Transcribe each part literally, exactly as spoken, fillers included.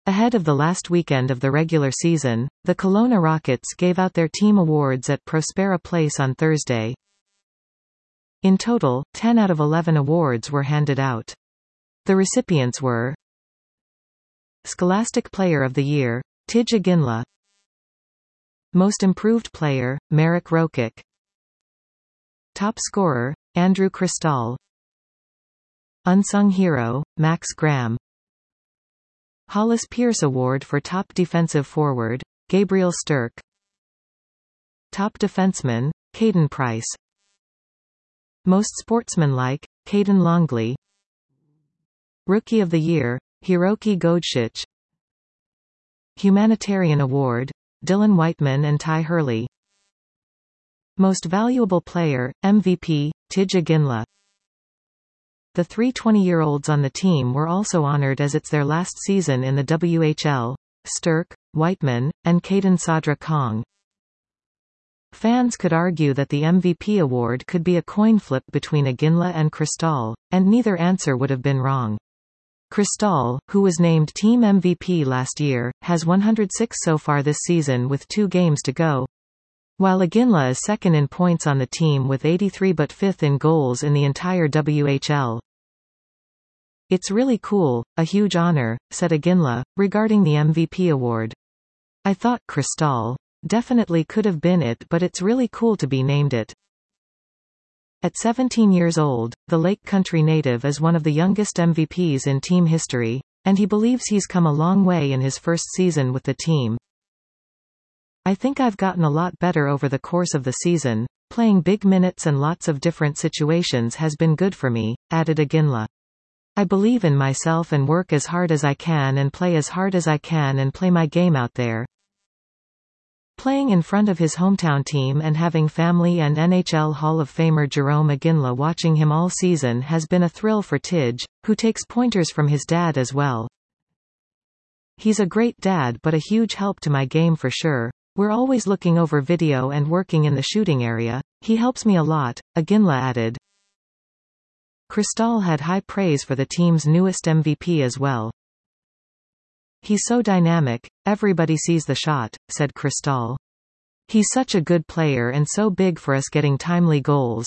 Ahead of the last weekend of the regular season, the Kelowna Rockets gave out their team awards at Prospera Place on Thursday. In total, ten out of eleven awards were handed out. The recipients were: Scholastic Player of the Year, Tidge Iginla; Most Improved Player, Marek Rokic; Top Scorer, Andrew Cristall; Unsung Hero, Max Graham; Hollis Pierce Award for Top Defensive Forward, Gabriel Sturck; Top Defenseman, Caden Price; Most Sportsmanlike, Caden Longley; Rookie of the Year, Hiroki Godsic; Humanitarian Award, Dylan Whiteman and Ty Hurley; Most Valuable Player, M V P, Tidge Iginla. The three twenty-year-olds on the team were also honored as it's their last season in the W H L: Sturck, Whiteman, and Caden Sadra Kong. Fans could argue that the M V P award could be a coin flip between Iginla and Cristall, and neither answer would have been wrong. Cristall, who was named Team M V P last year, has one hundred six so far this season with two games to go, while Iginla is second in points on the team with eighty-three but fifth in goals in the entire W H L. "It's really cool, a huge honor," said Iginla, regarding the M V P award. "I thought Cristall definitely could have been it, but it's really cool to be named it." At seventeen years old, the Lake Country native is one of the youngest M V Ps in team history, and he believes he's come a long way in his first season with the team. "I think I've gotten a lot better over the course of the season. Playing big minutes and lots of different situations has been good for me," added Iginla. "I believe in myself and work as hard as I can and play as hard as I can and play my game out there." Playing in front of his hometown team and having family and N H L Hall of Famer Jerome Iginla watching him all season has been a thrill for Tidge, who takes pointers from his dad as well. "He's a great dad but a huge help to my game for sure. We're always looking over video and working in the shooting area. He helps me a lot," Iginla added. Cristall had high praise for the team's newest M V P as well. "He's so dynamic, everybody sees the shot," said Cristall. "He's such a good player and so big for us getting timely goals."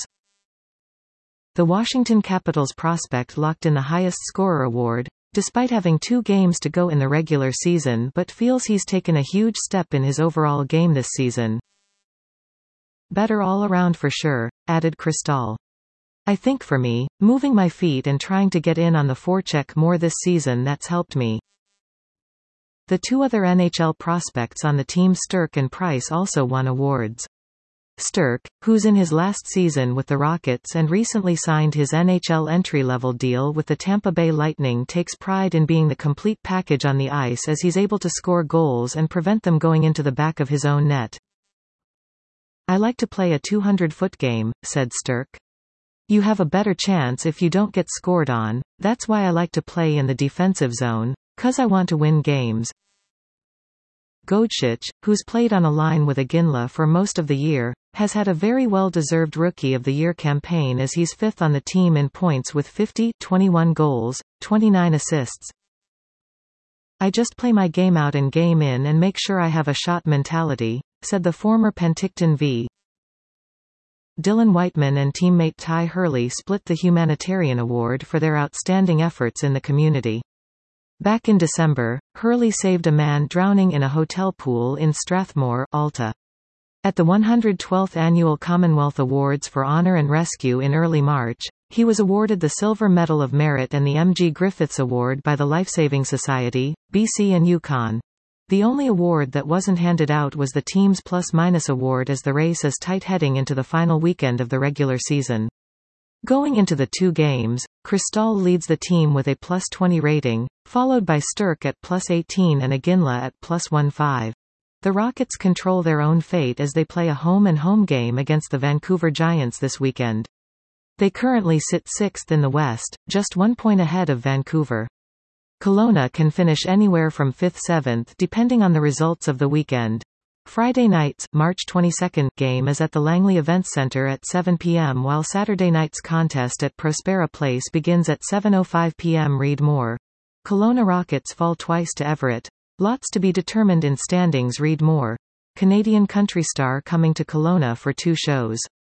The Washington Capitals prospect locked in the highest scorer award, despite having two games to go in the regular season, but feels he's taken a huge step in his overall game this season. "Better all around for sure," added Cristall. "I think for me, moving my feet and trying to get in on the forecheck more this season, that's helped me." The two other N H L prospects on the team, Sturck and Price, also won awards. Sturck, who's in his last season with the Rockets and recently signed his N H L entry-level deal with the Tampa Bay Lightning, takes pride in being the complete package on the ice as he's able to score goals and prevent them going into the back of his own net. "I like to play a two hundred foot game," said Sturck. "You have a better chance if you don't get scored on. That's why I like to play in the defensive zone, 'cause I want to win games." Godsic, who's played on a line with Iginla for most of the year, has had a very well-deserved Rookie of the Year campaign as he's fifth on the team in points with fifty, twenty-one goals, twenty-nine assists. "I just play my game out and game in and make sure I have a shot mentality," said the former Penticton V. Dylan Whiteman and teammate Ty Hurley split the Humanitarian Award for their outstanding efforts in the community. Back in December, Hurley saved a man drowning in a hotel pool in Strathmore, Alta. At the one hundred twelfth Annual Commonwealth Awards for Honor and Rescue in early March, he was awarded the Silver Medal of Merit and the M G Griffiths Award by the Lifesaving Society, B C and Yukon. The only award that wasn't handed out was the team's plus-minus award, as the race is tight heading into the final weekend of the regular season. Going into the two games, Cristall leads the team with a plus twenty rating, followed by Sturck at plus eighteen and Iginla at plus fifteen. The Rockets control their own fate as they play a home-and-home game against the Vancouver Giants this weekend. They currently sit sixth in the West, just one point ahead of Vancouver. Kelowna can finish anywhere from fifth to seventh depending on the results of the weekend. Friday night's March twenty-second game is at the Langley Events Center at seven p m while Saturday night's contest at Prospera Place begins at seven oh five p m Read more. Kelowna Rockets fall twice to Everett. Lots to be determined in standings. Read more. Canadian country star coming to Kelowna for two shows.